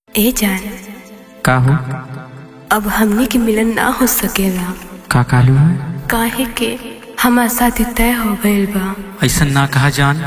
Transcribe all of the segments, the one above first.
ए जान, का हो? अब हमनी के मिलन ना हो सकेला। का कालू है? काहे के हमार शादी तय हो गइल बा। ऐसा ना कहा जान।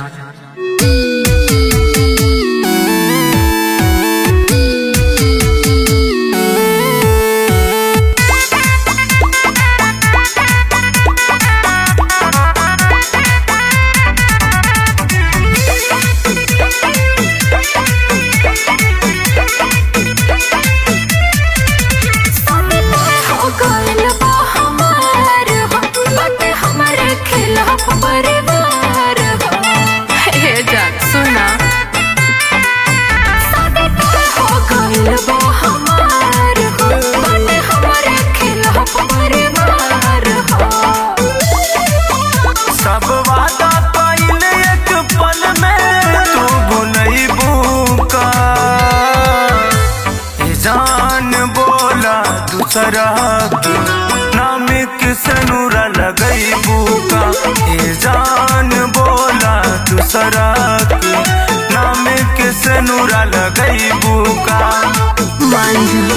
दूसरा नाम किसनूरा लगैबू का ए जान बोला दूसरा नाम किसनूरा लगैबू का मान जा।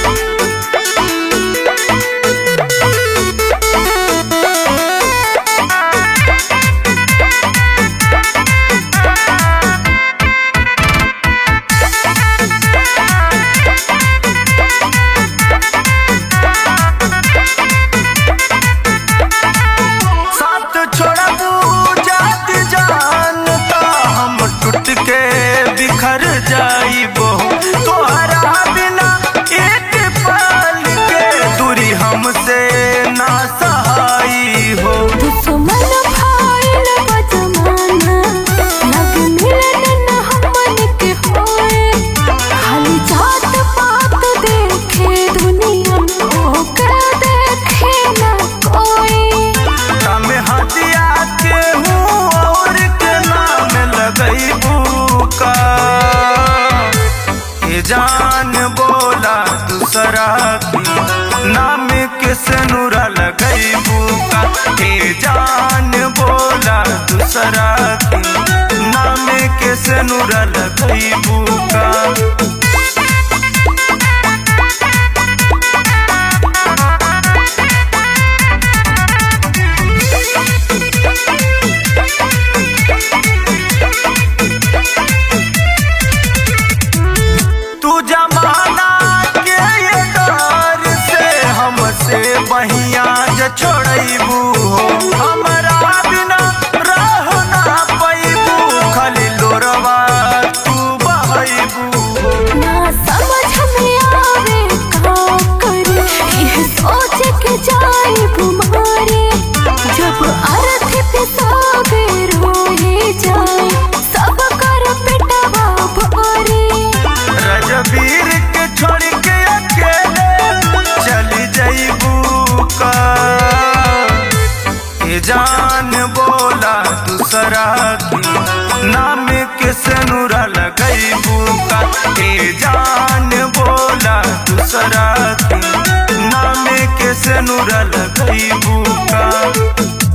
बिखर जाइबो तोहरा बिना एक पल के दूरी हमसे ना सहाई हो। दुश्मन भाईल बा जमाना, लग मिलन न हमन के होए। खाली जात पात देखे दुनिया, ओकरा देखे न कोई। नाम हदिया के हूँ और के नाम लगैबू का ए जान बोला दूसरा नाम किसनूरा लगैबू का ए जान बोला दूसरा नाम किसनूरा लगैबू का। बहिया ज छोड़बू हो हमरा बिना रह ना पैबू, खाली लोरवा तू बहबू। ना समझ में आवे का करी, यह सोच के जाए बुमारे। जब अर्थ पे सागर होए जाए, सब कर पेटवा भारी। रजबीर के छोड़ के अकेले चली जाइबू का ए जान बोला दूसरा नाम किसनूरा लगैबू का ए जान बोला दूसरा नाम किसनूरा लगैबू का।